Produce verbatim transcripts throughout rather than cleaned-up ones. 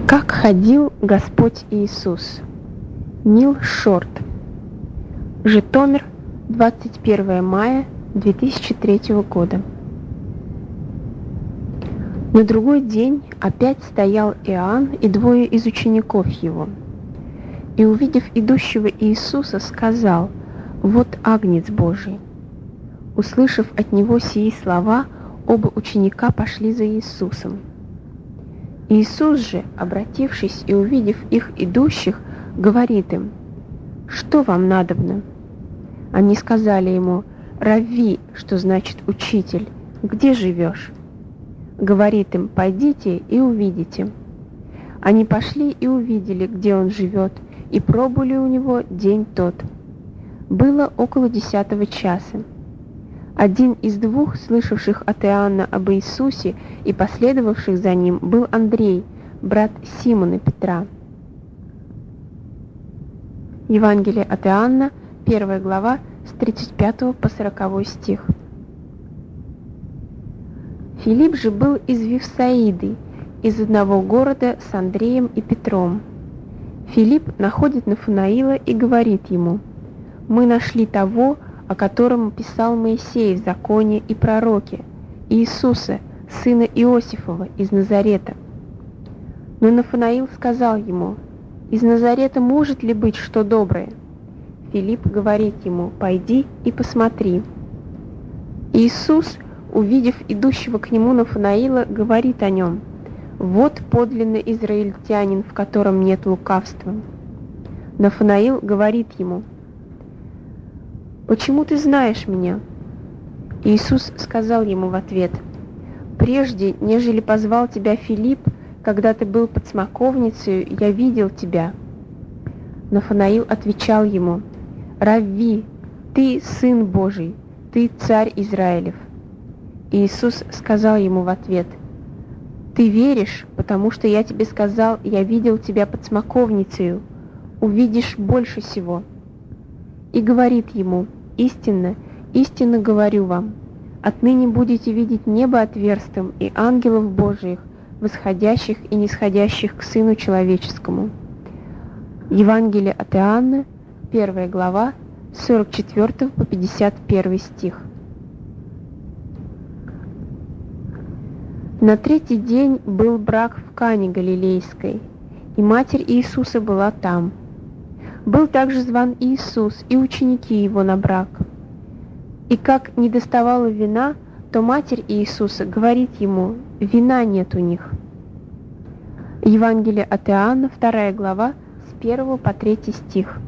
Как ходил Господь Иисус. Нил Шорт. Житомир, двадцать первое мая две тысячи третьего года. На другой день опять стоял Иоанн и двое из учеников его. И, увидев идущего Иисуса, сказал: «Вот Агнец Божий». Услышав от него сии слова, оба ученика пошли за Иисусом. Иисус же, обратившись и увидев их идущих, говорит им: «Что вам надобно?» Они сказали ему: «Равви», что значит «учитель», «где живешь?» Говорит им: «Пойдите и увидите». Они пошли и увидели, где он живет, и пробыли у него день тот. Было около десятого часа. Один из двух, слышавших от Иоанна об Иисусе и последовавших за ним, был Андрей, брат Симона Петра. Евангелие от Иоанна, первая глава, с тридцать пятого по сороковой стих. Филипп же был из Вифсаиды, из одного города с Андреем и Петром. Филипп находит Нафанаила и говорит ему: «Мы нашли того, о котором писал Моисей в законе и пророке, Иисуса, сына Иосифова, из Назарета». Но Нафанаил сказал ему: «Из Назарета может ли быть что доброе?» Филипп говорит ему: «Пойди и посмотри». Иисус, увидев идущего к нему Нафанаила, говорит о нем: «Вот подлинно израильтянин, в котором нет лукавства». Нафанаил говорит ему: «Почему ты знаешь меня?» Иисус сказал ему в ответ: «Прежде, нежели позвал тебя Филипп, когда ты был под смоковницей, я видел тебя». Нафанаил отвечал ему: «Равви, ты Сын Божий, ты Царь Израилев». Иисус сказал ему в ответ: «Ты веришь, потому что я тебе сказал: я видел тебя под смоковницею, увидишь больше сего». И говорит ему: «Истинно, истинно говорю вам, отныне будете видеть небо отверстым и ангелов Божиих, восходящих и нисходящих к Сыну Человеческому». Евангелие от Иоанна, первая глава, с сорок четвёртого по пятьдесят первый стих. На третий день был брак в Кане Галилейской, и матерь Иисуса была там. Был также зван Иисус и ученики его на брак. И как не доставало вина, то матерь Иисуса говорит ему: «Вина нет у них». Евангелие от Иоанна, вторая глава, с первого по третий стих.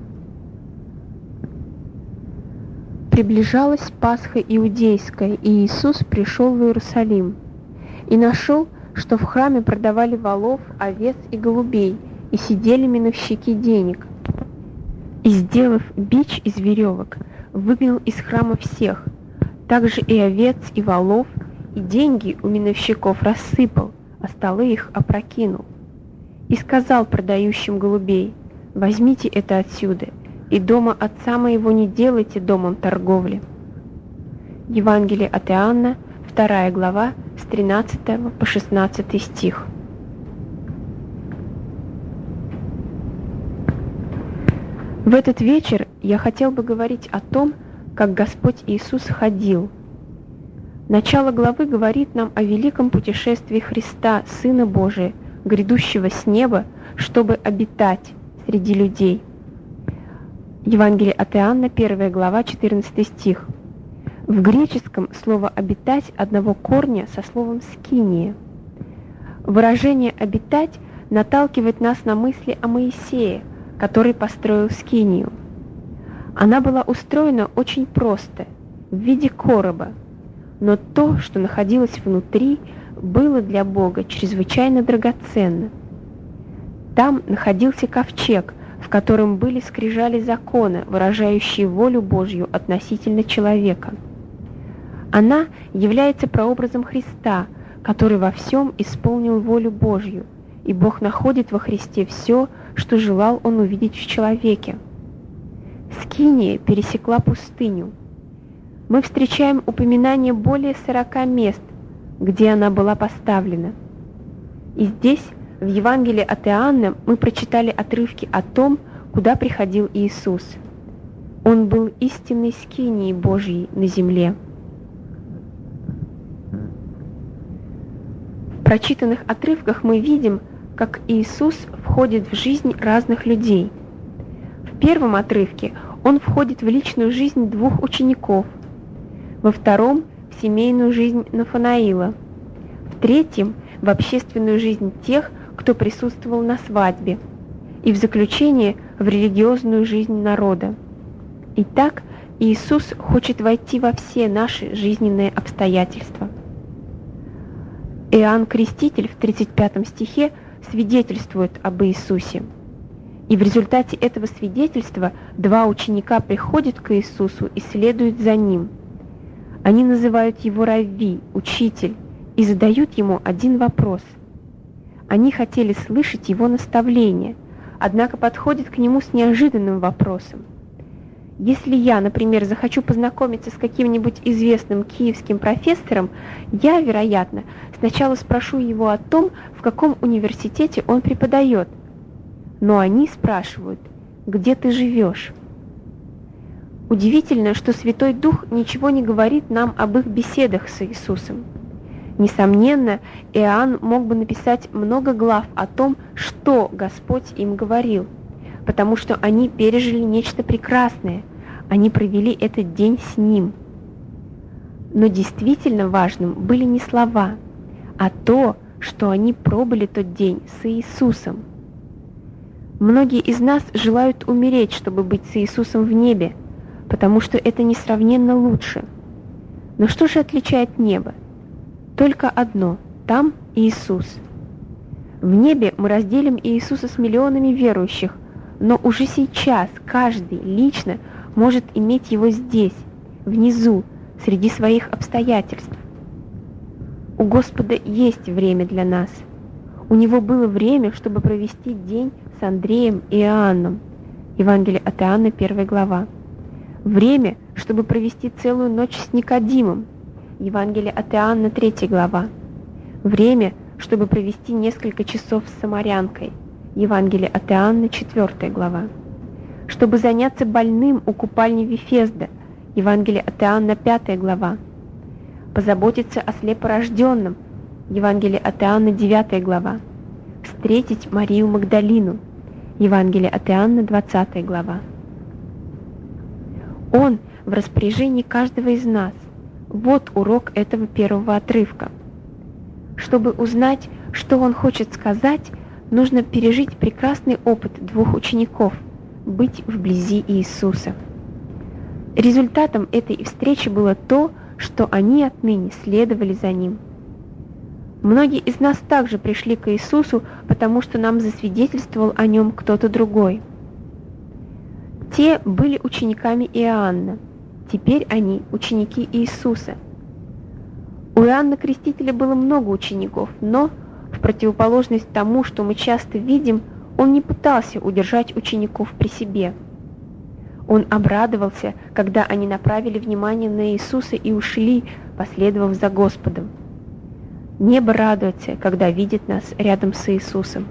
Приближалась Пасха иудейская, и Иисус пришел в Иерусалим, и нашел, что в храме продавали волов, овец и голубей, и сидели миновщики денег. И, сделав бич из веревок, выгнал из храма всех, также и овец, и волов, и деньги у миновщиков рассыпал, а столы их опрокинул. И сказал продающим голубей: «Возьмите это отсюда, и дома отца моего не делайте домом торговли». Евангелие от Иоанна, вторая глава, с тринадцатого по шестнадцатый стих. В этот вечер я хотел бы говорить о том, как Господь Иисус ходил. Начало главы говорит нам о великом путешествии Христа, Сына Божия, грядущего с неба, чтобы обитать среди людей. Евангелие от Иоанна, первая глава, четырнадцатый стих. В греческом слово «обитать» одного корня со словом «скиния». Выражение «обитать» наталкивает нас на мысли о Моисее, который построил скинию. Она была устроена очень просто, в виде короба, но то, что находилось внутри, было для Бога чрезвычайно драгоценно. Там находился ковчег, в котором были скрижали закона, выражающие волю Божью относительно человека. Она является прообразом Христа, который во всем исполнил волю Божью, и Бог находит во Христе все, что желал Он увидеть в человеке. Скиния пересекла пустыню. Мы встречаем упоминание более сорока мест, где она была поставлена. И здесь В Евангелии от Иоанна мы прочитали отрывки о том, куда приходил Иисус. Он был истинной скинией Божьей на земле. В прочитанных отрывках мы видим, как Иисус входит в жизнь разных людей. В первом отрывке Он входит в личную жизнь двух учеников, во втором – в семейную жизнь Нафанаила, в третьем – в общественную жизнь тех, кто присутствовал на свадьбе, и в заключение – в религиозную жизнь народа. Итак, Иисус хочет войти во все наши жизненные обстоятельства. Иоанн Креститель в тридцать пятом стихе свидетельствует об Иисусе. И в результате этого свидетельства два ученика приходят к Иисусу и следуют за Ним. Они называют Его Равви, учитель, и задают Ему один вопрос. Они хотели слышать Его наставления, однако подходят к Нему с неожиданным вопросом. Если я, например, захочу познакомиться с каким-нибудь известным киевским профессором, я, вероятно, сначала спрошу его о том, в каком университете он преподает. Но они спрашивают, где ты живешь? Удивительно, что Святой Дух ничего не говорит нам об их беседах с Иисусом. Несомненно, Иоанн мог бы написать много глав о том, что Господь им говорил, потому что они пережили нечто прекрасное, они провели этот день с Ним. Но действительно важным были не слова, а то, что они пробыли тот день с Иисусом. Многие из нас желают умереть, чтобы быть с Иисусом в небе, потому что это несравненно лучше. Но что же отличает небо? Только одно – там Иисус. В небе мы разделим Иисуса с миллионами верующих, но уже сейчас каждый лично может иметь Его здесь, внизу, среди своих обстоятельств. У Господа есть время для нас. У Него было время, чтобы провести день с Андреем и Иоанном. Евангелие от Иоанна, первая глава. Время, чтобы провести целую ночь с Никодимом. Евангелие от Иоанна, третья глава. Время, чтобы провести несколько часов с самарянкой. Евангелие от Иоанна, четвертая глава. Чтобы заняться больным у купальни Вифезда. Евангелие от Иоанна, пятая глава. Позаботиться о слепорожденном. Евангелие от Иоанна, девятая глава. Встретить Марию Магдалину. Евангелие от Иоанна, двадцатая глава. Он в распоряжении каждого из нас. Вот урок этого первого отрывка. Чтобы узнать, что он хочет сказать, нужно пережить прекрасный опыт двух учеников – быть вблизи Иисуса. Результатом этой встречи было то, что они отныне следовали за Ним. Многие из нас также пришли к Иисусу, потому что нам засвидетельствовал о Нем кто-то другой. Те были учениками Иоанна, теперь они ученики Иисуса. У Иоанна Крестителя было много учеников, но, в противоположность тому, что мы часто видим, он не пытался удержать учеников при себе. Он обрадовался, когда они направили внимание на Иисуса и ушли, последовав за Господом. Небо радуется, когда видит нас рядом с Иисусом.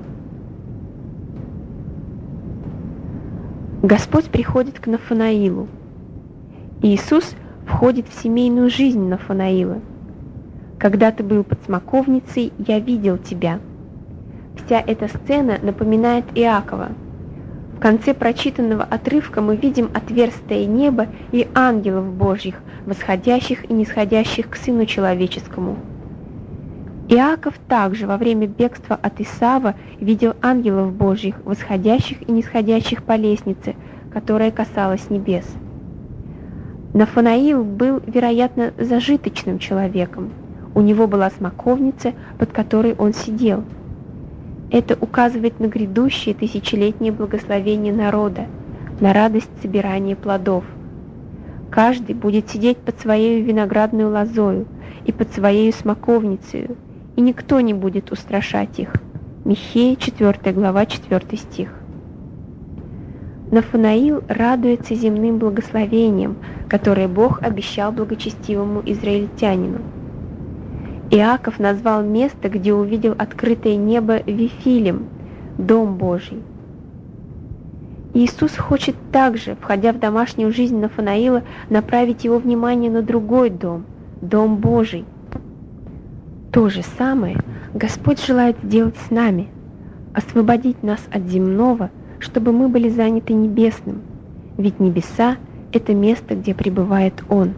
Господь приходит к Нафанаилу. Иисус входит в семейную жизнь Нафанаила. «Когда ты был под смоковницей, я видел тебя». Вся эта сцена напоминает Иакова. В конце прочитанного отрывка мы видим отверстие неба и ангелов Божьих, восходящих и нисходящих к Сыну Человеческому. Иаков также во время бегства от Исава видел ангелов Божьих, восходящих и нисходящих по лестнице, которая касалась небес. Нафанаил был, вероятно, зажиточным человеком. У него была смоковница, под которой он сидел. Это указывает на грядущее тысячелетнее благословение народа, на радость собирания плодов. Каждый будет сидеть под своей виноградной лозою и под своей смоковницей, и никто не будет устрашать их. Михея, четвертая глава, четвёртый стих. Нафанаил радуется земным благословением, которое Бог обещал благочестивому израильтянину. Иаков назвал место, где увидел открытое небо, Вифилем, Дом Божий. Иисус хочет также, входя в домашнюю жизнь Нафанаила, направить его внимание на другой дом, Дом Божий. То же самое Господь желает сделать с нами, освободить нас от земного, чтобы мы были заняты небесным, ведь небеса – это место, где пребывает Он.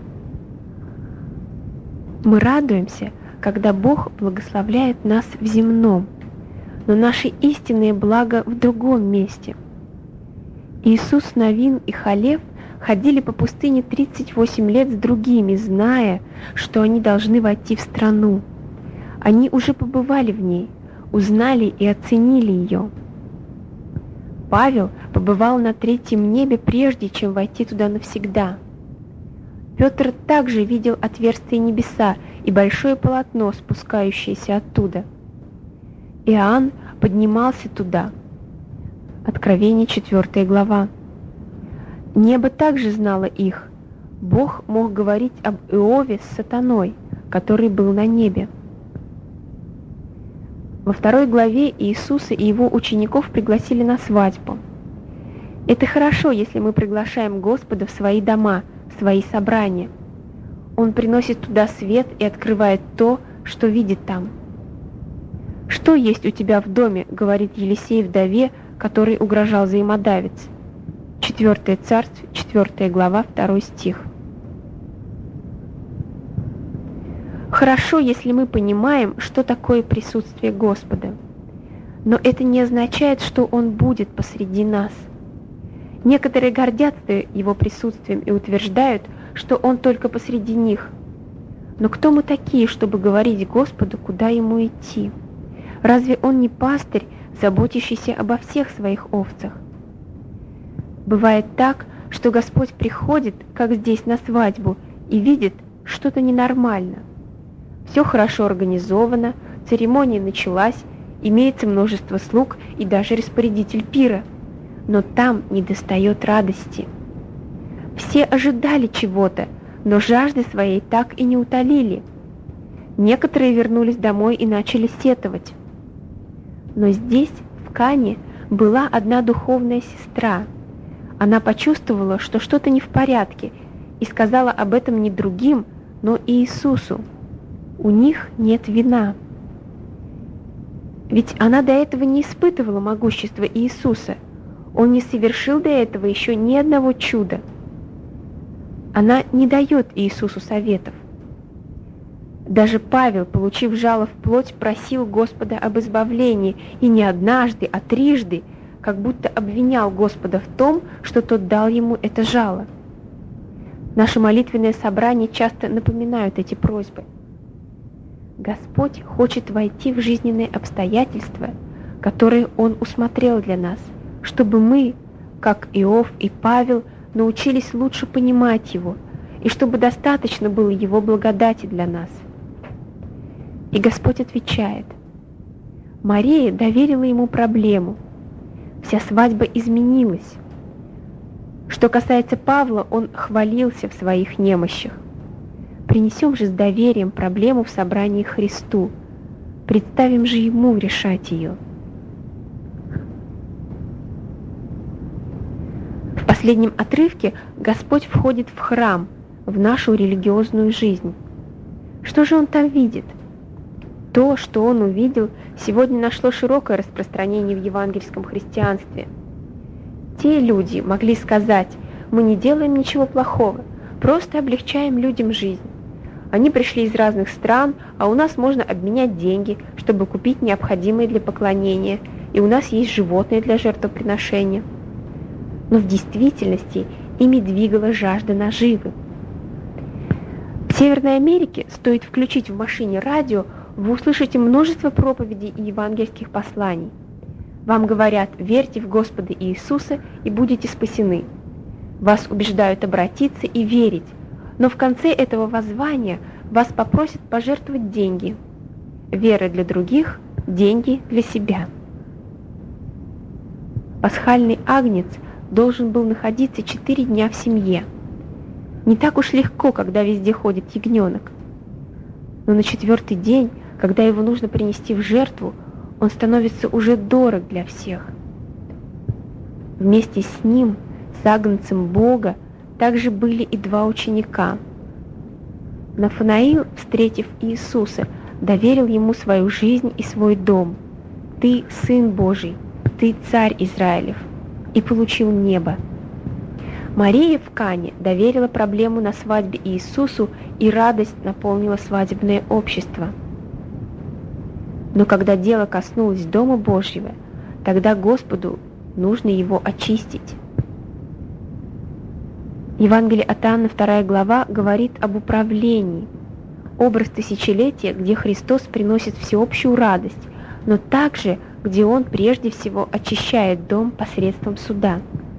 Мы радуемся, когда Бог благословляет нас в земном, но наше истинное благо в другом месте. Иисус, Навин и Халев ходили по пустыне тридцать восемь лет с другими, зная, что они должны войти в страну. Они уже побывали в ней, узнали и оценили ее. Павел побывал на третьем небе, прежде чем войти туда навсегда. Петр также видел отверстие небеса и большое полотно, спускающееся оттуда. Иоанн поднимался туда. Откровение, четвёртая глава. Небо также знало их. Бог мог говорить об Иове с сатаной, который был на небе. Во второй главе Иисуса и его учеников пригласили на свадьбу. Это хорошо, если мы приглашаем Господа в свои дома, в свои собрания. Он приносит туда свет и открывает то, что видит там. «Что есть у тебя в доме?» — говорит Елисей вдове, который угрожал взаимодавец. Четвертое царство, четвёртая глава, второй стих. Хорошо, если мы понимаем, что такое присутствие Господа. Но это не означает, что Он будет посреди нас. Некоторые гордятся Его присутствием и утверждают, что Он только посреди них. Но кто мы такие, чтобы говорить Господу, куда Ему идти? Разве Он не пастырь, заботящийся обо всех своих овцах? Бывает так, что Господь приходит, как здесь на свадьбу, и видит что-то ненормально. Все хорошо организовано, церемония началась, имеется множество слуг и даже распорядитель пира, но там недостает радости. Все ожидали чего-то, но жажды своей так и не утолили. Некоторые вернулись домой и начали сетовать. Но здесь, в Кане, была одна духовная сестра. Она почувствовала, что что-то не в порядке, и сказала об этом не другим, но и Иисусу. У них нет вина. Ведь она до этого не испытывала могущества Иисуса. Он не совершил до этого еще ни одного чуда. Она не дает Иисусу советов. Даже Павел, получив жало в плоть, просил Господа об избавлении, и не однажды, а трижды, как будто обвинял Господа в том, что тот дал ему это жало. Наши молитвенные собрания часто напоминают эти просьбы. Господь хочет войти в жизненные обстоятельства, которые Он усмотрел для нас, чтобы мы, как Иов и Павел, научились лучше понимать Его, и чтобы достаточно было Его благодати для нас. И Господь отвечает. Мария доверила Ему проблему. Вся свадьба изменилась. Что касается Павла, он хвалился в своих немощах. Принесем же с доверием проблему в собрании Христу. Представим же Ему решать ее. В последнем отрывке Господь входит в храм, в нашу религиозную жизнь. Что же Он там видит? То, что Он увидел, сегодня нашло широкое распространение в евангельском христианстве. Те люди могли сказать: мы не делаем ничего плохого, просто облегчаем людям жизнь. Они пришли из разных стран, а у нас можно обменять деньги, чтобы купить необходимые для поклонения, и у нас есть животные для жертвоприношения. Но в действительности ими двигала жажда наживы. В Северной Америке, стоит включить в машине радио, вы услышите множество проповедей и евангельских посланий. Вам говорят: верьте в Господа Иисуса и будете спасены. Вас убеждают обратиться и верить, но в конце этого воззвания вас попросят пожертвовать деньги. Вера для других, деньги для себя. Пасхальный агнец должен был находиться четыре дня в семье. Не так уж легко, когда везде ходит ягненок. Но на четвертый день, когда его нужно принести в жертву, он становится уже дорог для всех. Вместе с ним, с агнцем Бога, также были и два ученика. Нафанаил, встретив Иисуса, доверил ему свою жизнь и свой дом. «Ты Сын Божий, ты Царь Израилев», и получил небо. Мария в Кане доверила проблему на свадьбе Иисусу, и радость наполнила свадебное общество. Но когда дело коснулось Дома Божьего, тогда Господу нужно его очистить. Евангелие от Иоанна, вторая глава, говорит об управлении. Образ тысячелетия, где Христос приносит всеобщую радость, но также, где Он прежде всего очищает дом посредством суда.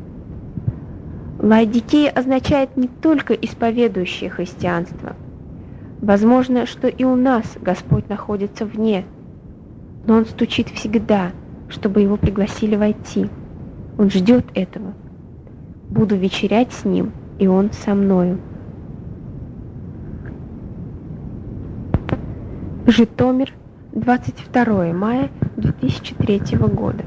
Лаодикея означает не только исповедующее христианство. Возможно, что и у нас Господь находится вне, но Он стучит всегда, чтобы Его пригласили войти. Он ждет этого. Буду вечерять с Ним, и Он со мною. Житомир, двадцать второе мая две тысячи третьего года.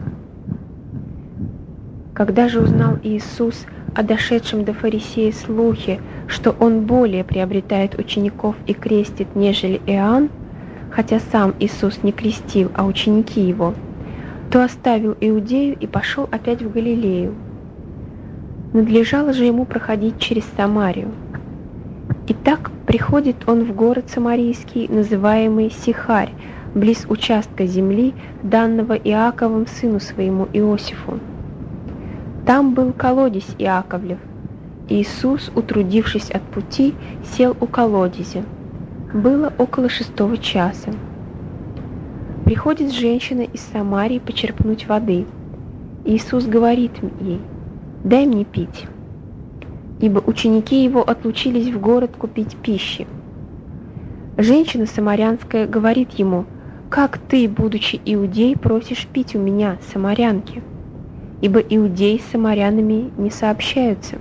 Когда же узнал Иисус о дошедшем до фарисея слухе, что он более приобретает учеников и крестит, нежели Иоанн, хотя сам Иисус не крестил, а ученики его, то оставил Иудею и пошел опять в Галилею. Надлежало же ему проходить через Самарию. Итак, приходит он в город Самарийский, называемый Сихарь, близ участка земли, данного Иаковом сыну своему Иосифу. Там был колодезь Иаковлев. Иисус, утрудившись от пути, сел у колодезя. Было около шестого часа. Приходит женщина из Самарии почерпнуть воды. Иисус говорит ей: «Дай мне пить», ибо ученики его отлучились в город купить пищи. Женщина самарянская говорит ему: «Как ты, будучи иудей, просишь пить у меня, самарянки? Ибо иудеи с самарянами не сообщаются».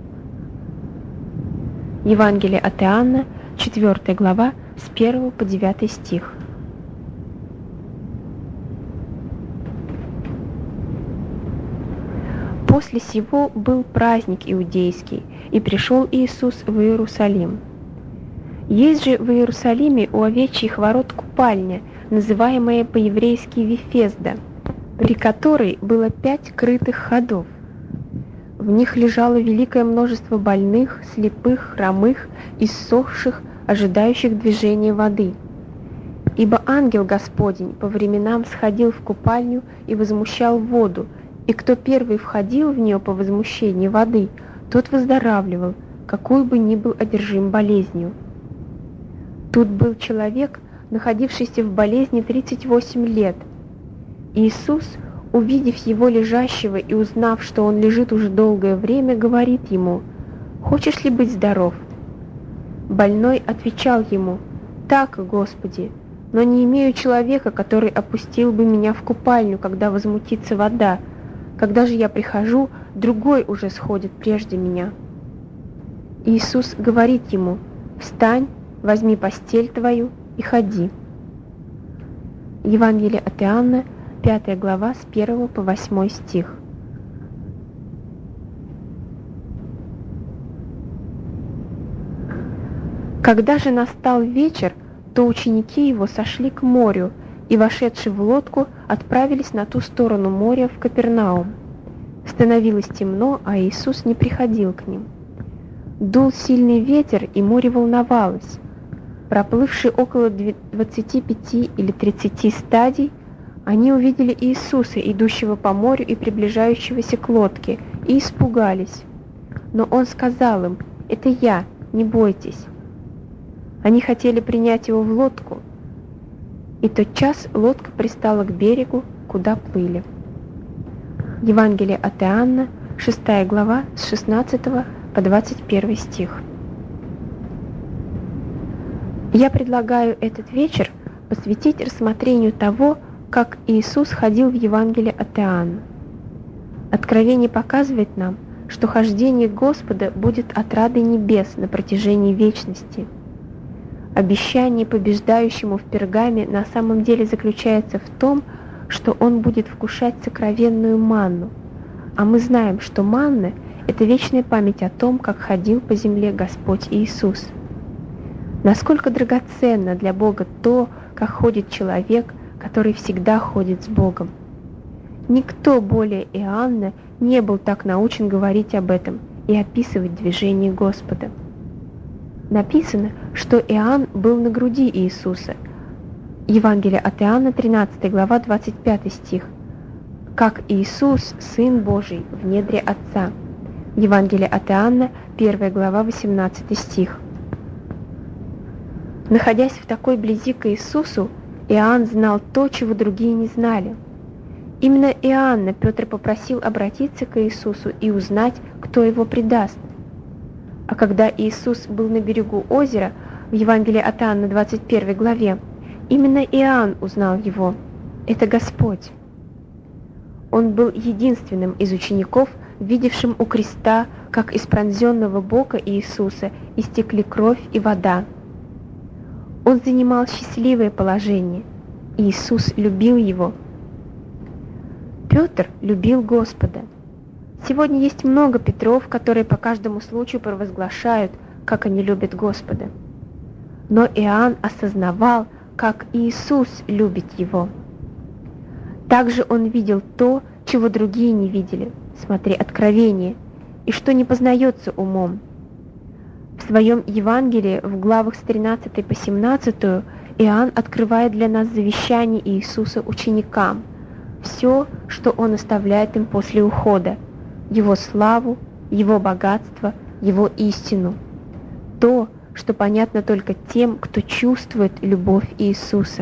Евангелие от Иоанна, четвёртая глава, с первого по девятый стих. После сего был праздник иудейский, и пришел Иисус в Иерусалим. Есть же в Иерусалиме у овечьих ворот купальня, называемая по-еврейски Вифезда, при которой было пять крытых ходов. В них лежало великое множество больных, слепых, хромых, иссохших, ожидающих движения воды. Ибо ангел Господень по временам сходил в купальню и возмущал воду, и кто первый входил в нее по возмущении воды, тот выздоравливал, какой бы ни был одержим болезнью. Тут был человек, находившийся в болезни тридцать восемь лет. Иисус, увидев его лежащего и узнав, что он лежит уже долгое время, говорит ему: «Хочешь ли быть здоров?» Больной отвечал ему: «Так, Господи, но не имею человека, который опустил бы меня в купальню, когда возмутится вода. Когда же я прихожу, другой уже сходит прежде меня». Иисус говорит ему: «Встань, возьми постель твою и ходи». Евангелие от Иоанна, пятая глава, с первого по восьмой стих. Когда же настал вечер, то ученики его сошли к морю и, вошедши в лодку, отправились на ту сторону моря в Капернаум. Становилось темно, а Иисус не приходил к ним. Дул сильный ветер, и море волновалось. Проплывши около двадцати пяти или тридцати стадий, они увидели Иисуса, идущего по морю и приближающегося к лодке, и испугались. Но Он сказал им: «Это я, не бойтесь». Они хотели принять его в лодку, и тотчас лодка пристала к берегу, куда плыли. Евангелие от Иоанна, шестая глава, с шестнадцатого по двадцать первый стих. Я предлагаю этот вечер посвятить рассмотрению того, как Иисус ходил в Евангелие от Иоанна. Откровение показывает нам, что хождение Господа будет отрадой небес на протяжении вечности. Обещание побеждающему в Пергаме на самом деле заключается в том, что он будет вкушать сокровенную манну, а мы знаем, что манна – это вечная память о том, как ходил по земле Господь Иисус. Насколько драгоценно для Бога то, как ходит человек, который всегда ходит с Богом. Никто более Иоанна не был так научен говорить об этом и описывать движение Господа. Написано, что Иоанн был на груди Иисуса. Евангелие от Иоанна, тринадцатая глава, двадцать пятый стих. Как Иисус, Сын Божий, в недре Отца. Евангелие от Иоанна, первая глава, восемнадцатый стих. Находясь в такой близи к Иисусу, Иоанн знал то, чего другие не знали. Именно Иоанна Петр попросил обратиться к Иисусу и узнать, кто его предаст. А когда Иисус был на берегу озера, в Евангелии от Иоанна, двадцать первой главе, именно Иоанн узнал его. Это Господь. Он был единственным из учеников, видевшим у креста, как из пронзенного бока Иисуса истекли кровь и вода. Он занимал счастливое положение. Иисус любил его. Петр любил Господа. Сегодня есть много Петров, которые по каждому случаю провозглашают, как они любят Господа. Но Иоанн осознавал, как Иисус любит его. Также он видел то, чего другие не видели, смотри, Откровение, и что не познается умом. В своем Евангелии в главах с тринадцатой по семнадцатую Иоанн открывает для нас завещание Иисуса ученикам, все, что Он оставляет им после ухода, Его славу, Его богатство, Его истину, то, что понятно только тем, кто чувствует любовь Иисуса.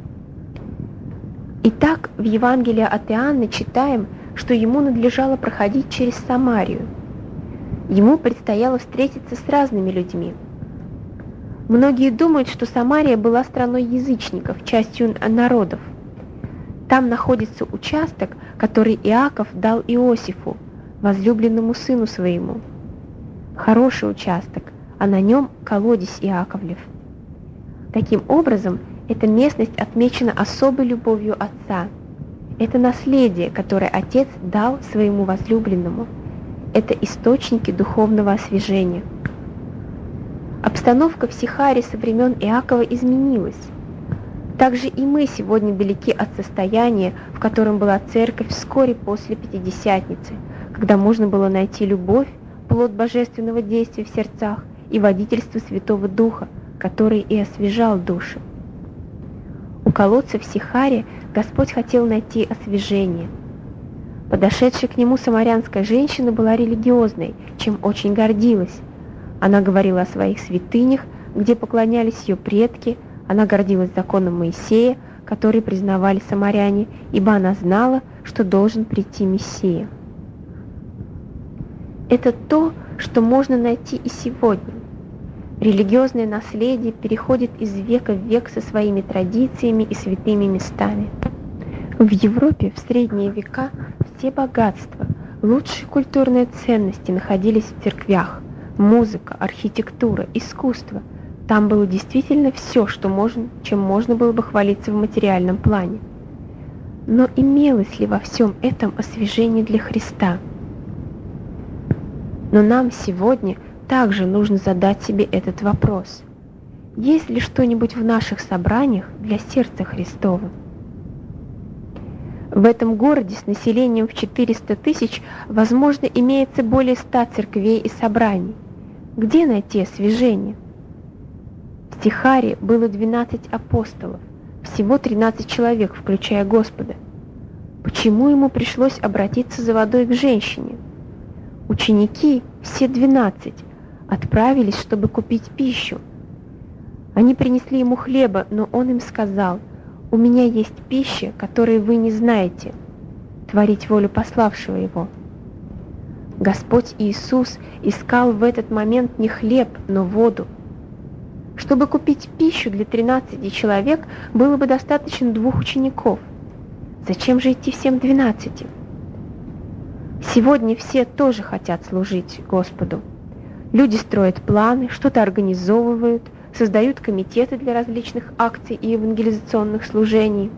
Итак, в Евангелии от Иоанна читаем, что ему надлежало проходить через Самарию. Ему предстояло встретиться с разными людьми. Многие думают, что Самария была страной язычников, частью народов. Там находится участок, который Иаков дал Иосифу, возлюбленному сыну своему. Хороший участок, а на нем колодец Иаковлев. Таким образом, эта местность отмечена особой любовью отца. Это наследие, которое отец дал своему возлюбленному. Это источники духовного освяжения. Обстановка в Сихаре со времен Иакова изменилась. Также и мы сегодня далеки от состояния, в котором была церковь вскоре после Пятидесятницы, когда можно было найти любовь, плод божественного действия в сердцах и водительство Святого Духа, который и освежал души. У колодца в Сихаре Господь хотел найти освяжение. Подошедшая к нему самарянская женщина была религиозной, чем очень гордилась. Она говорила о своих святынях, где поклонялись ее предки, она гордилась законом Моисея, который признавали самаряне, ибо она знала, что должен прийти Мессия. Это то, что можно найти и сегодня. Религиозное наследие переходит из века в век со своими традициями и святыми местами. В Европе в средние века все богатства, лучшие культурные ценности находились в церквях. Музыка, архитектура, искусство. Там было действительно все, что можно, чем можно было бы хвалиться в материальном плане. Но имелось ли во всем этом освяжение для Христа? Но нам сегодня также нужно задать себе этот вопрос. Есть ли что-нибудь в наших собраниях для сердца Христова? В этом городе с населением в четыреста тысяч, возможно, имеется более ста церквей и собраний. Где найти освяжение? В Сихаре было двенадцать апостолов, всего тринадцать человек, включая Господа. Почему ему пришлось обратиться за водой к женщине? Ученики, все двенадцать, отправились, чтобы купить пищу. Они принесли ему хлеба, но он им сказал: «У меня есть пища, которой вы не знаете, творить волю пославшего его». Господь Иисус искал в этот момент не хлеб, но воду. Чтобы купить пищу для тринадцати человек, было бы достаточно двух учеников. Зачем же идти всем двенадцати? Сегодня все тоже хотят служить Господу. Люди строят планы, что-то организовывают, создают комитеты для различных акций и евангелизационных служений.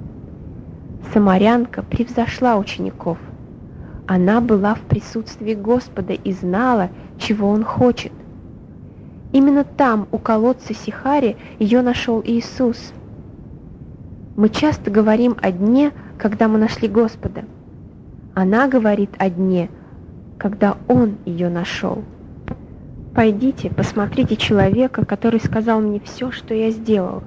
Самарянка превзошла учеников. Она была в присутствии Господа и знала, чего Он хочет. Именно там, у колодца Сихари, ее нашел Иисус. Мы часто говорим о дне, когда мы нашли Господа. Она говорит о дне, когда Он ее нашел. Пойдите, посмотрите человека, который сказал мне все, что я сделал.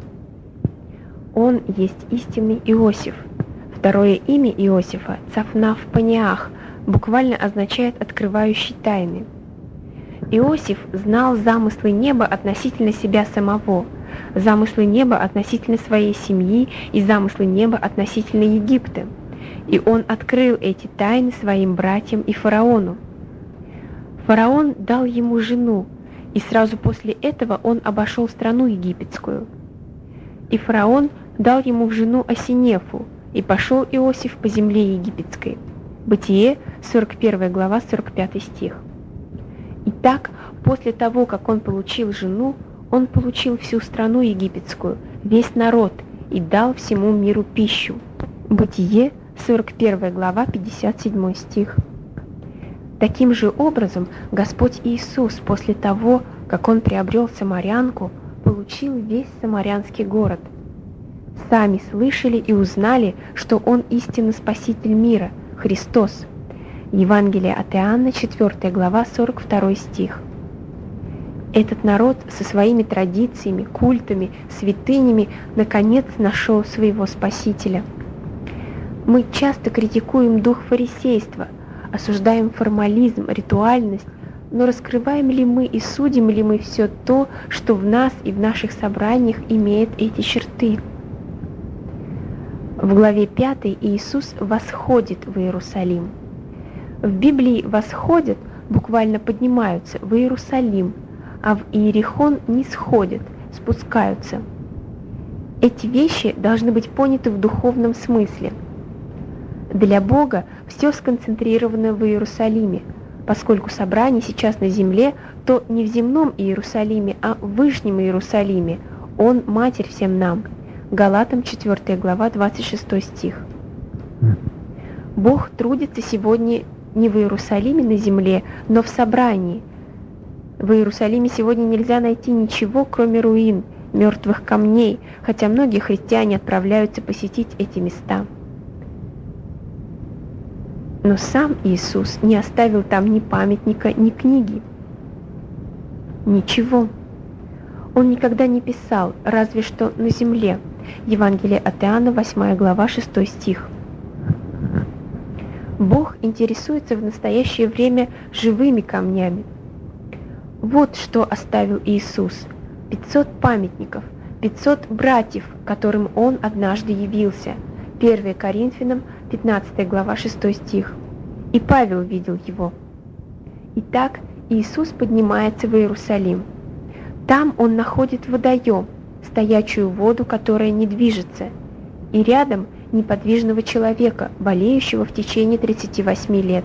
Он есть истинный Иосиф. Второе имя Иосифа – Цафнаф Паниах, буквально означает «открывающий тайны». Иосиф знал замыслы неба относительно себя самого, замыслы неба относительно своей семьи и замыслы неба относительно Египта. И он открыл эти тайны своим братьям и фараону. Фараон дал ему жену, и сразу после этого он обошел страну египетскую. И фараон дал ему в жену Осинефу, и пошел Иосиф по земле египетской. Бытие, сорок первая глава, сорок пятый стих. Итак, после того, как он получил жену, он получил всю страну египетскую, весь народ, и дал всему миру пищу. Бытие, сорок первая глава, пятьдесят седьмой стих. Таким же образом Господь Иисус после того, как Он приобрел самарянку, получил весь самарянский город. Сами слышали и узнали, что Он истинный Спаситель мира, Христос. Евангелие от Иоанна, четвёртая глава, сорок второй стих. Этот народ со своими традициями, культами, святынями наконец нашел своего Спасителя. Мы часто критикуем дух фарисейства, осуждаем формализм, ритуальность, но раскрываем ли мы и судим ли мы все то, что в нас и в наших собраниях имеет эти черты? В главе пятой Иисус восходит в Иерусалим. В Библии «восходят» буквально поднимаются в Иерусалим, а в Иерихон не сходят, спускаются. Эти вещи должны быть поняты в духовном смысле. Для Бога все сконцентрировано в Иерусалиме, поскольку собрание сейчас на земле, то не в земном Иерусалиме, а в Вышнем Иерусалиме. Он – Матерь всем нам. Галатам четвёртая глава, двадцать шестой стих. Бог трудится сегодня не в Иерусалиме на земле, но в собрании. В Иерусалиме сегодня нельзя найти ничего, кроме руин, мертвых камней, хотя многие христиане отправляются посетить эти места. Но сам Иисус не оставил там ни памятника, ни книги. Ничего. Он никогда не писал, разве что на земле. Евангелие от Иоанна, восьмая глава, шестой стих. Бог интересуется в настоящее время живыми камнями. Вот что оставил Иисус. пятьсот памятников, пятьсот братьев, которым Он однажды явился. первое Коринфянам, пятнадцатая глава, шестой стих. И Павел видел его. Итак, Иисус поднимается в Иерусалим. Там Он находит водоем, стоячую воду, которая не движется, и рядом неподвижного человека, болеющего в течение тридцати восьми лет.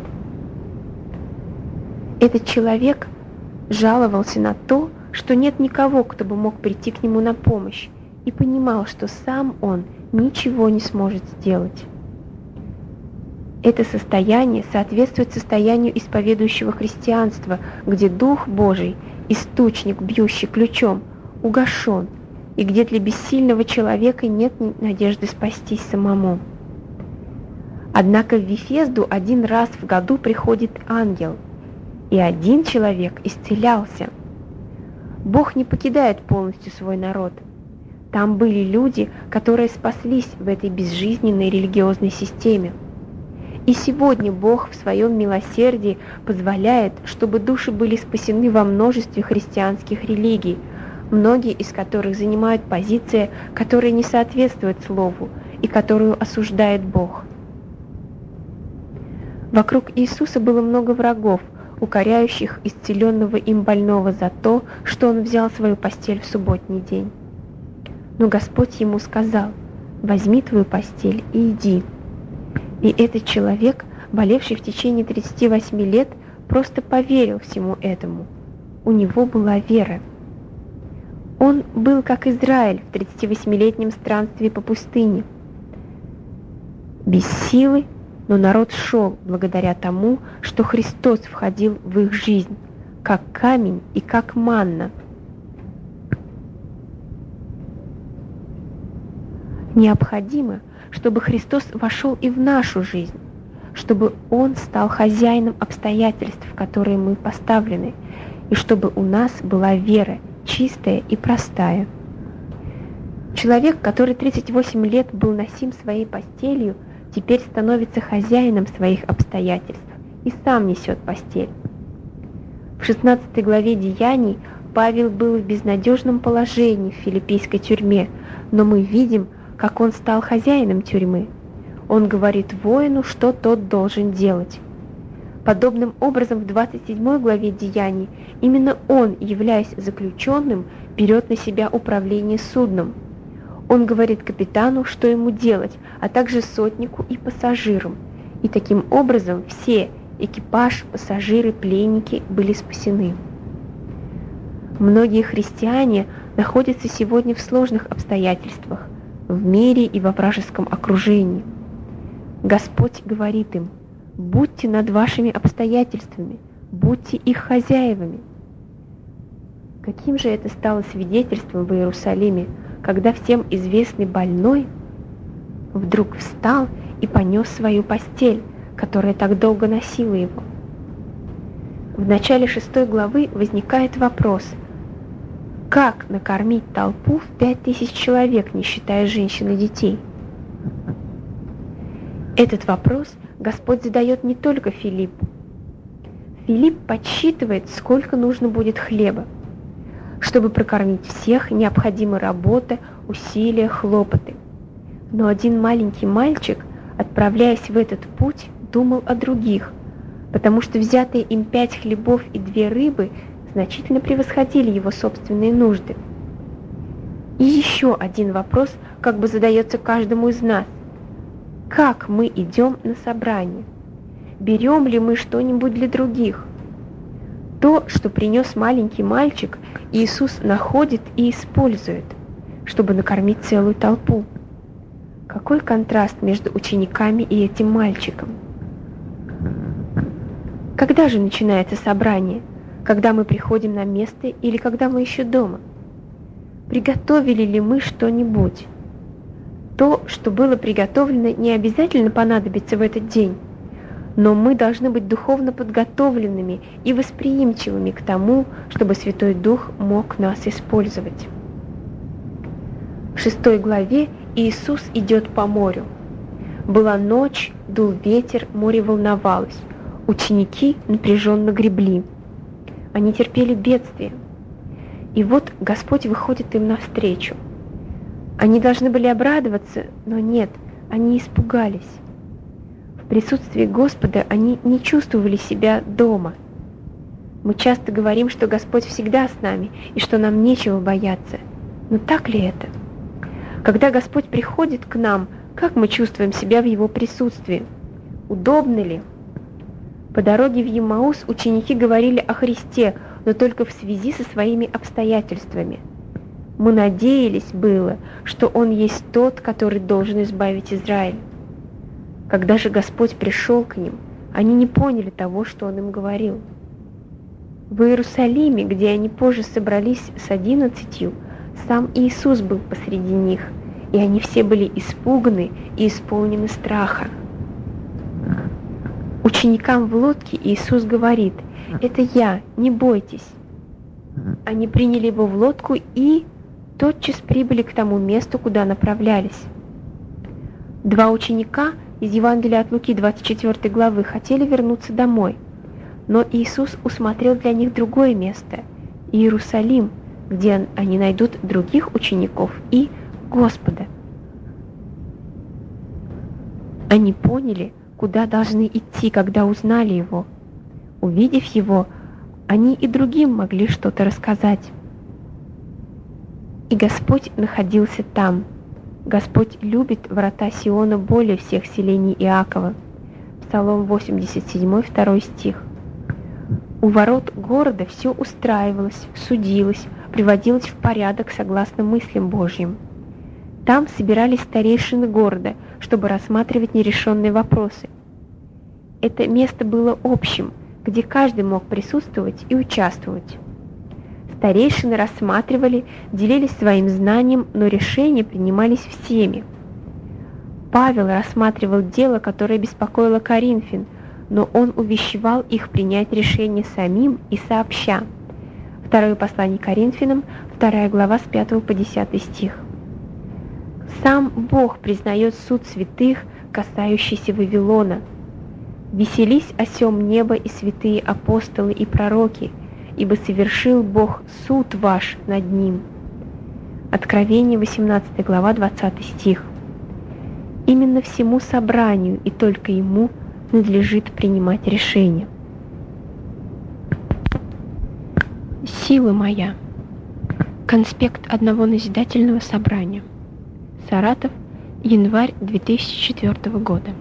Этот человек жаловался на то, что нет никого, кто бы мог прийти к нему на помощь, и понимал, что сам он ничего не сможет сделать. Это состояние соответствует состоянию исповедующего христианства, где Дух Божий, источник, бьющий ключом, угашен, и где для бессильного человека нет надежды спастись самому. Однако в Вифезду один раз в году приходит ангел, и один человек исцелялся. Бог не покидает полностью свой народ. Там были люди, которые спаслись в этой безжизненной религиозной системе. И сегодня Бог в своем милосердии позволяет, чтобы души были спасены во множестве христианских религий, многие из которых занимают позиции, которые не соответствуют Слову и которую осуждает Бог. Вокруг Иисуса было много врагов, укоряющих исцеленного им больного за то, что он взял свою постель в субботний день. Но Господь ему сказал: «Возьми твою постель и иди». И этот человек, болевший в течение тридцати восьми лет, просто поверил всему этому. У него была вера. Он был как Израиль в тридцативосьмилетнем странстве по пустыне. Без силы, но народ шел благодаря тому, что Христос входил в их жизнь, как камень и как манна. Необходимо, чтобы Христос вошел и в нашу жизнь, чтобы Он стал хозяином обстоятельств, в которые мы поставлены, и чтобы у нас была вера, чистая и простая. Человек, который тридцать восемь лет был носим своей постелью, теперь становится хозяином своих обстоятельств и сам несет постель. В шестнадцатой главе Деяний Павел был в безнадежном положении в филиппийской тюрьме, но мы видим, как он стал хозяином тюрьмы. Он говорит воину, что тот должен делать. Подобным образом в двадцать седьмой главе Деяний именно он, являясь заключенным, берет на себя управление судном. Он говорит капитану, что ему делать, а также сотнику и пассажирам. И таким образом все, экипаж, пассажиры, пленники, были спасены. Многие христиане находятся сегодня в сложных обстоятельствах, в мире и во вражеском окружении. Господь говорит им: будьте над вашими обстоятельствами, будьте их хозяевами. Каким же это стало свидетельством в Иерусалиме, когда всем известный больной вдруг встал и понес свою постель, которая так долго носила его. В начале шестой главы возникает вопрос: как накормить толпу в пять тысяч человек, не считая женщин и детей? Этот вопрос Господь задает не только Филиппу. Филипп подсчитывает, сколько нужно будет хлеба. Чтобы прокормить всех, необходима работа, усилия, хлопоты. Но один маленький мальчик, отправляясь в этот путь, думал о других, потому что взятые им пять хлебов и две рыбы значительно превосходили его собственные нужды. И еще один вопрос как бы задается каждому из нас. Как мы идем на собрание? Берем ли мы что-нибудь для других? То, что принес маленький мальчик, Иисус находит и использует, чтобы накормить целую толпу. Какой контраст между учениками и этим мальчиком? Когда же начинается собрание? Когда мы приходим на место или когда мы еще дома? Приготовили ли мы что-нибудь? То, что было приготовлено, не обязательно понадобится в этот день, но мы должны быть духовно подготовленными и восприимчивыми к тому, чтобы Святой Дух мог нас использовать. В шестой главе Иисус идет по морю. Была ночь, дул ветер, море волновалось. Ученики напряженно гребли. Они терпели бедствие. И вот Господь выходит им навстречу. Они должны были обрадоваться, но нет, они испугались. В присутствии Господа они не чувствовали себя дома. Мы часто говорим, что Господь всегда с нами и что нам нечего бояться. Но так ли это? Когда Господь приходит к нам, как мы чувствуем себя в Его присутствии? Удобно ли? По дороге в Емаус ученики говорили о Христе, но только в связи со своими обстоятельствами. Мы надеялись было, что Он есть тот, который должен избавить Израиль. Когда же Господь пришел к ним, они не поняли того, что Он им говорил. В Иерусалиме, где они позже собрались с одиннадцатью, сам Иисус был посреди них, и они все были испуганы и исполнены страха. Ученикам в лодке Иисус говорит: «Это я, не бойтесь». Они приняли Его в лодку и тотчас прибыли к тому месту, куда направлялись. Два ученика из Евангелия от Луки двадцать четвёртой главы хотели вернуться домой, но Иисус усмотрел для них другое место – Иерусалим, где они найдут других учеников и Господа. Они поняли, куда должны идти, когда узнали Его. Увидев Его, они и другим могли что-то рассказать. И Господь находился там. Господь любит врата Сиона более всех селений Иакова. Псалом восемьдесят семь, второй стих. У ворот города все устраивалось, судилось, приводилось в порядок согласно мыслям Божьим. Там собирались старейшины города, чтобы рассматривать нерешенные вопросы. Это место было общим, где каждый мог присутствовать и участвовать. Старейшины рассматривали, делились своим знанием, но решения принимались всеми. Павел рассматривал дело, которое беспокоило Коринфян, но он увещевал их принять решение самим и сообща. Второе послание Коринфянам, вторая глава с пятого по десятый стих. Сам Бог признает суд святых, касающийся Вавилона. «Веселись о сем небо и святые апостолы и пророки, ибо совершил Бог суд ваш над ним». Откровение, восемнадцатая глава, двадцатый стих. Именно всему собранию и только ему надлежит принимать решения. Сила моя. Конспект одного назидательного собрания. Саратов, январь две тысячи четвёртого года.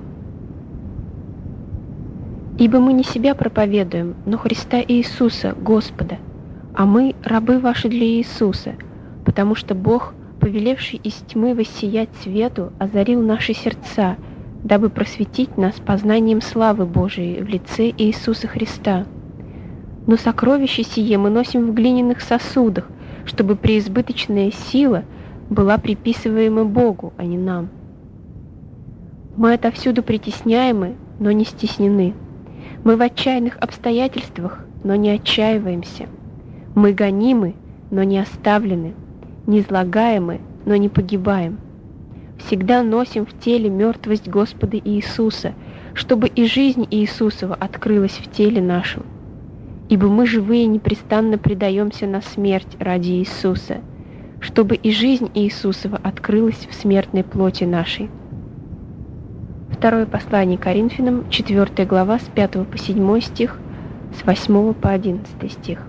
Ибо мы не себя проповедуем, но Христа Иисуса, Господа, а мы рабы ваши для Иисуса, потому что Бог, повелевший из тьмы воссиять свету, озарил наши сердца, дабы просветить нас познанием славы Божией в лице Иисуса Христа. Но сокровище сие мы носим в глиняных сосудах, чтобы преизбыточная сила была приписываема Богу, а не нам. Мы отовсюду притесняемы, но не стеснены. Мы в отчаянных обстоятельствах, но не отчаиваемся. Мы гонимы, но не оставлены, низлагаемы, но не погибаем. Всегда носим в теле мертвость Господа Иисуса, чтобы и жизнь Иисусова открылась в теле нашем. Ибо мы живые непрестанно предаемся на смерть ради Иисуса, чтобы и жизнь Иисусова открылась в смертной плоти нашей. Второе послание Коринфянам, четвёртая глава, с пятого по седьмой стих, с восьмого по одиннадцатый стих.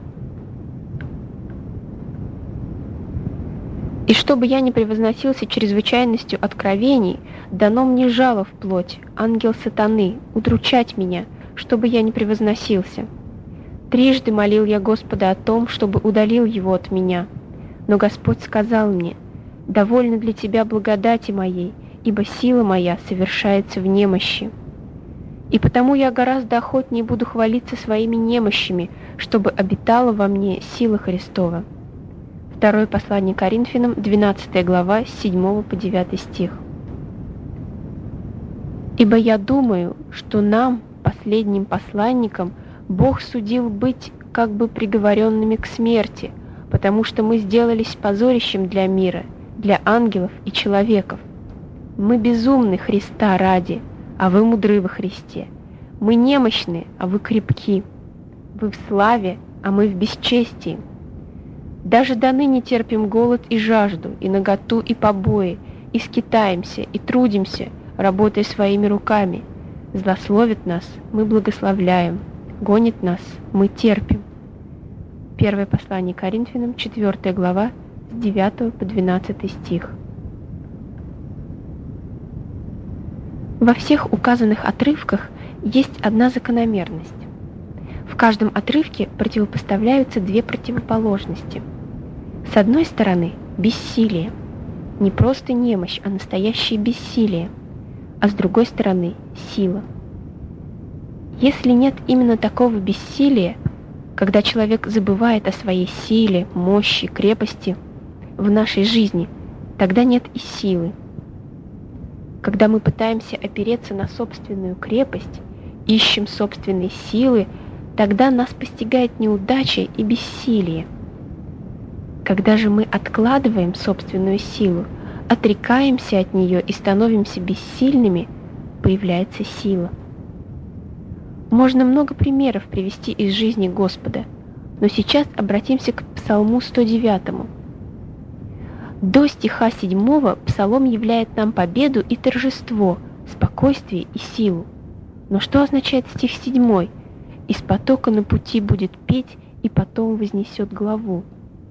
«И чтобы я не превозносился чрезвычайностью откровений, дано мне жало в плоть, ангел сатаны, удручать меня, чтобы я не превозносился. Трижды молил я Господа о том, чтобы удалил его от меня. Но Господь сказал мне: довольно для тебя благодати моей, ибо сила моя совершается в немощи. И потому я гораздо охотнее буду хвалиться своими немощами, чтобы обитала во мне сила Христова». Второе послание Коринфянам, двенадцатая глава, с седьмого по девятый стих. «Ибо я думаю, что нам, последним посланникам, Бог судил быть как бы приговоренными к смерти, потому что мы сделались позорищем для мира, для ангелов и человеков. Мы безумны Христа ради, а вы мудры во Христе. Мы немощны, а вы крепки. Вы в славе, а мы в бесчестии. Даже доныне терпим голод и жажду, и наготу, и побои, и скитаемся, и трудимся, работая своими руками. Злословит нас, мы благословляем, гонит нас, мы терпим». Первое послание Коринфянам, четвёртая глава, с девятого по двенадцатый стих. Во всех указанных отрывках есть одна закономерность. В каждом отрывке противопоставляются две противоположности. С одной стороны, бессилие. Не просто немощь, а настоящее бессилие. А с другой стороны, сила. Если нет именно такого бессилия, когда человек забывает о своей силе, мощи, крепости в нашей жизни, тогда нет и силы. Когда мы пытаемся опереться на собственную крепость, ищем собственной силы, тогда нас постигает неудача и бессилие. Когда же мы откладываем собственную силу, отрекаемся от нее и становимся бессильными, появляется сила. Можно много примеров привести из жизни Господа, но сейчас обратимся к Псалму сто девятому. До стиха седьмого Псалом являет нам победу и торжество, спокойствие и силу. Но что означает стих седьмой? «Из потока на пути будет петь, и потом вознесет главу».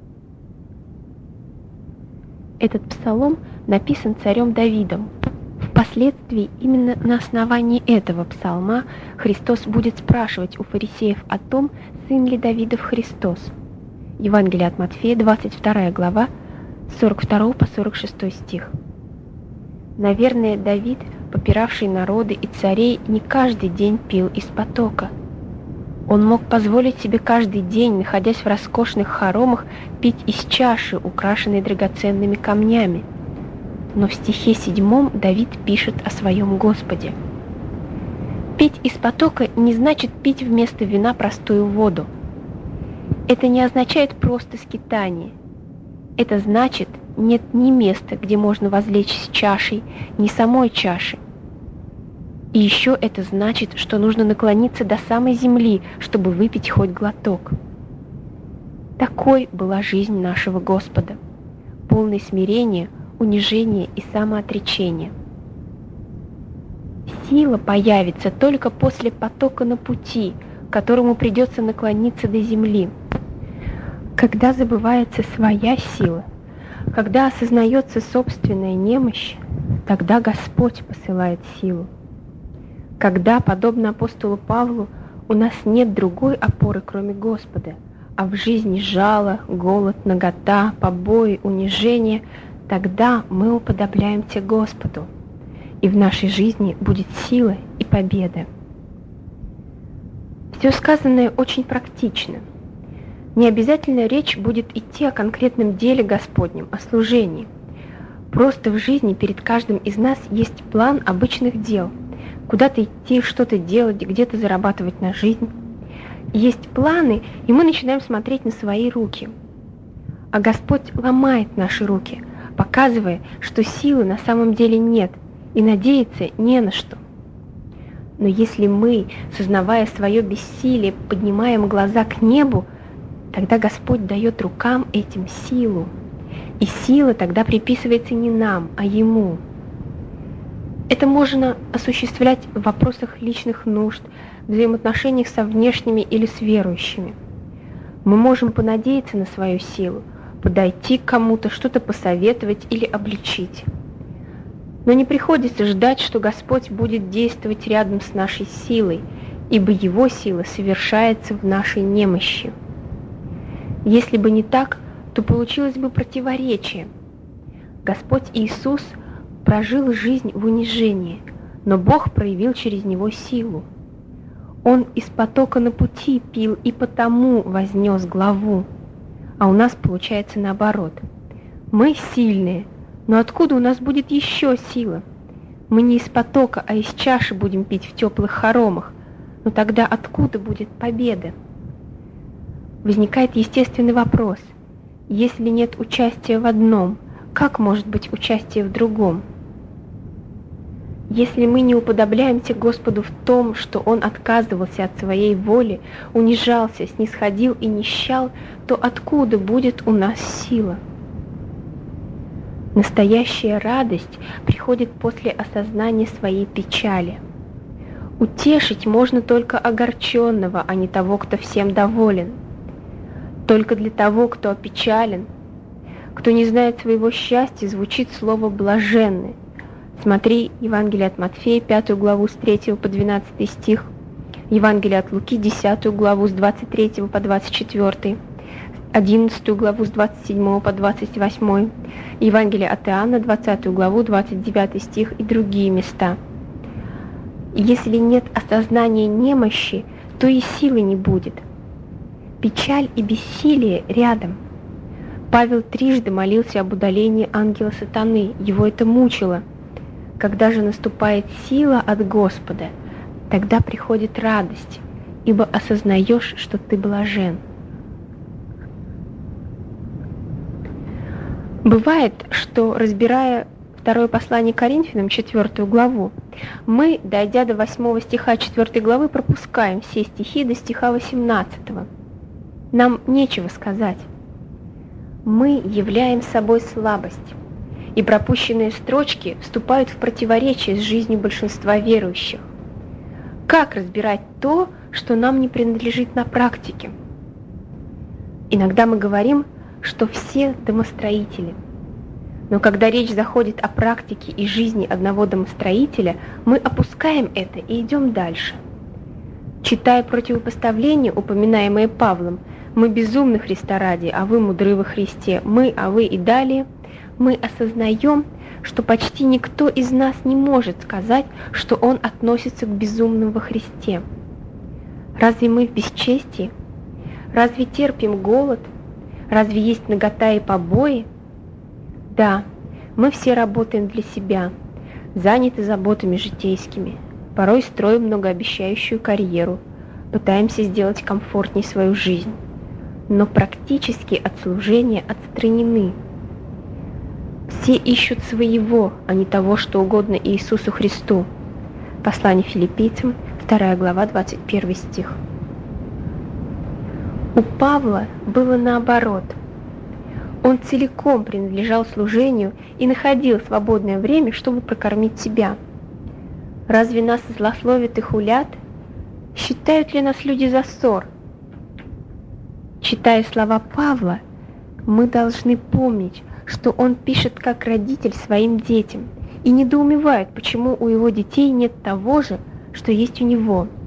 Этот псалом написан царем Давидом. Впоследствии именно на основании этого псалма Христос будет спрашивать у фарисеев о том, сын ли Давидов Христос. Евангелие от Матфея, двадцать вторая глава, с сорок второго по сорок шестой стих. Наверное, Давид, попиравший народы и царей, не каждый день пил из потока. Он мог позволить себе каждый день, находясь в роскошных хоромах, пить из чаши, украшенной драгоценными камнями. Но в стихе седьмом Давид пишет о своем Господе. Пить из потока не значит пить вместо вина простую воду. Это не означает просто скитание. Это значит, нет ни места, где можно возлечь с чашей, ни самой чаши. И еще это значит, что нужно наклониться до самой земли, чтобы выпить хоть глоток. Такой была жизнь нашего Господа, полной смирения, унижения и самоотречения. Сила появится только после потока на пути, которому придется наклониться до земли. Когда забывается своя сила, когда осознается собственная немощь, тогда Господь посылает силу. Когда, подобно апостолу Павлу, у нас нет другой опоры, кроме Господа, а в жизни жало, голод, нагота, побои, унижение, тогда мы уподобляемся Господу, и в нашей жизни будет сила и победа. Все сказанное очень практично. Не обязательно речь будет идти о конкретном деле Господнем, о служении. Просто в жизни перед каждым из нас есть план обычных дел. Куда-то идти, что-то делать, где-то зарабатывать на жизнь. Есть планы, и мы начинаем смотреть на свои руки. А Господь ломает наши руки, показывая, что силы на самом деле нет, и надеяться не на что. Но если мы, сознавая свое бессилие, поднимаем глаза к небу, тогда Господь дает рукам этим силу. И сила тогда приписывается не нам, а Ему. Это можно осуществлять в вопросах личных нужд, взаимоотношениях со внешними или с верующими. Мы можем понадеяться на свою силу, подойти к кому-то, что-то посоветовать или обличить. Но не приходится ждать, что Господь будет действовать рядом с нашей силой, ибо Его сила совершается в нашей немощи. Если бы не так, то получилось бы противоречие. Господь Иисус прожил жизнь в унижении, но Бог проявил через Него силу. Он из потока на пути пил и потому вознес главу. А у нас получается наоборот. Мы сильные, но откуда у нас будет еще сила? Мы не из потока, а из чаши будем пить в теплых хоромах. Но тогда откуда будет победа? Возникает естественный вопрос. Если нет участия в одном, как может быть участие в другом? Если мы не уподобляемся Господу в том, что Он отказывался от своей воли, унижался, снисходил и нищал, то откуда будет у нас сила? Настоящая радость приходит после осознания своей печали. Утешить можно только огорченного, а не того, кто всем доволен. Только для того, кто опечален, кто не знает своего счастья, звучит слово «блаженный». Смотри Евангелие от Матфея, пятую главу с третьего по двенадцатый стих, Евангелие от Луки, десятую главу с двадцать третьего по двадцать четвёртый, одиннадцатую главу с двадцать седьмого по двадцать восьмой, Евангелие от Иоанна, двадцатую главу, двадцать девятый стих и другие места. Если нет осознания немощи, то и силы не будет. Печаль и бессилие рядом. Павел трижды молился об удалении ангела сатаны, его это мучило. Когда же наступает сила от Господа, тогда приходит радость, ибо осознаешь, что ты блажен. Бывает, что, разбирая второе послание Коринфянам, четвертую главу, мы, дойдя до восьмого стиха четвёртой главы, пропускаем все стихи до стиха восемнадцатого. Нам нечего сказать. Мы являем собой слабость, и пропущенные строчки вступают в противоречие с жизнью большинства верующих. Как разбирать то, что нам не принадлежит на практике? Иногда мы говорим, что все домостроители. Но когда речь заходит о практике и жизни одного домостроителя, мы опускаем это и идем дальше. Читая противопоставление, упоминаемое Павлом, Мы безумны Христа ради, а вы мудры во Христе. Мы, а вы и далее. Мы осознаем, что почти никто из нас не может сказать, что он относится к безумным во Христе. Разве мы в бесчестии? Разве терпим голод? Разве есть нагота и побои? Да, мы все работаем для себя, заняты заботами житейскими, порой строим многообещающую карьеру, пытаемся сделать комфортней свою жизнь, но практически от служения отстранены. Все ищут своего, а не того, что угодно Иисусу Христу. Послание Филиппийцам, вторая глава, двадцать первый стих. У Павла было наоборот. Он целиком принадлежал служению и находил свободное время, чтобы прокормить себя. Разве нас злословят и хулят? Считают ли нас люди за ссор? Читая слова Павла, мы должны помнить, что он пишет как родитель своим детям и недоумевает, почему у его детей нет того же, что есть у него –